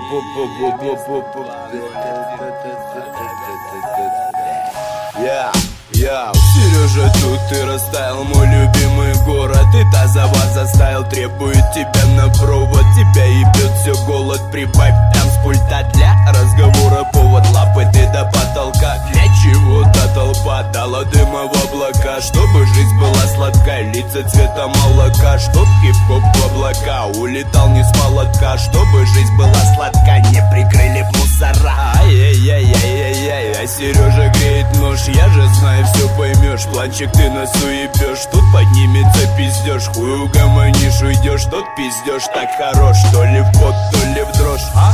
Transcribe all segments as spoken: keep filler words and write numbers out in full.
Я, я, Сережа, тут ты растаял, мой любимый город. И тазова заставил, требует тебя на провод. Тебя ебет все голод, прибавь там с пульта для разговора повод. Лапы ты до потолка, для чего-то толпа дала дыма в облака. Чтобы жизнь была сладкая, лица цвета молока. Чтоб хип-хоп в облака улетал не с молотка. Чтобы жизнь была сладкая, не прикрыли б мусора. Ай-яй-яй-яй-яй-яй, а Сережа греет нож. Я же знаю, все поймешь, планчик ты нас уебешь. Тут поднимется пиздеж, хуй угомонишь, уйдешь. Тот пиздеж так хорош, то ли в пот, то ли в дрожь. А?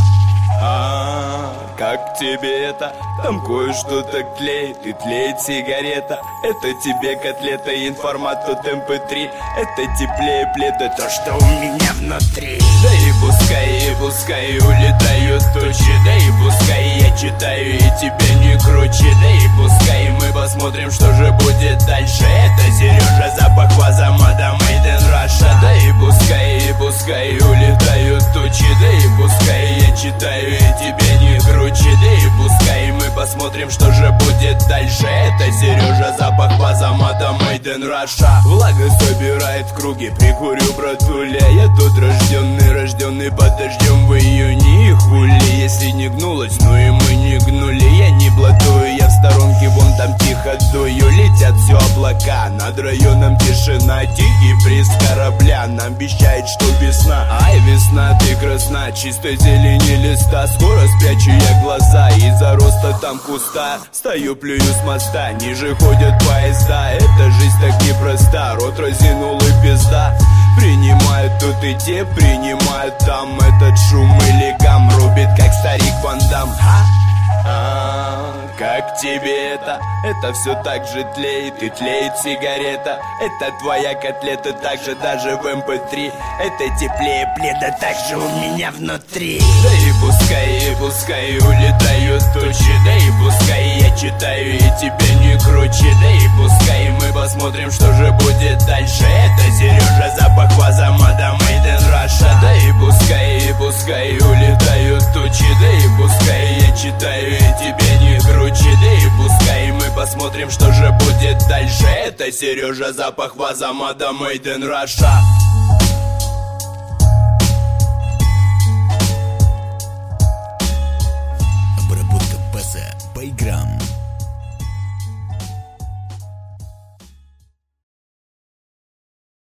А, как тебе это? Там кое-что-то клеит, и тлеет сигарета. Это тебе котлета, информат тут эм пэ три. Это теплее пледа, то, что у меня внутри. Да и пускай, и пускай улетают тучи. Да и пускай я читаю, и тебе не круче. Да и пускай мы посмотрим, что же будет дальше. Это Сережа, запах Вазамада, Made in Russia. Да и пускай, и пускай улетают тучи. Да и пускай я читаю, и тебе не круче. Да и пускай мы посмотрим, что же будет дальше. Это Сережа, запах Вазамада, Made in Russia. Влага собирает в круге, прикурю, братуля. Я тут рожденный, рожденный под дождем в июне. И хули, если не гнулась, ну и мы не гнули. Я не блатую, я в сторонке, вон там тихо дую. Летят все облака, над районом тишина. Тихий бриз корабля нам обещает, что весна. Ай, весна, ты красна, чистой зелени листа. Скоро спрячу я глаза, из-за роста там куста. Стою, плюю с моста, ниже ходят поезда. Эта жизнь так непроста, рот разинул и пизда. Принимают тут и те, принимают там. Этот шум или гам рубит, как старик Ван Дам. А, как тебе это? Это все так же тлеет, и тлеет сигарета. Это твоя котлета, так же даже в эм пэ три. Это теплее пледа, так же у меня внутри. Да и пускай, и пускай улетают тучи. Да и пускай я читаю, и тебе не круче. Да и пускай мы посмотрим, что же будет дальше. Это Сережа, запах Вазамада, Made in Russia. Да и пускай, и пускай улетают тучи. Да и пускай я читаю, и тебе не круче. Да и пускай мы посмотрим, что же будет дальше. Это Сережа, запах Вазамада, Made in Russia.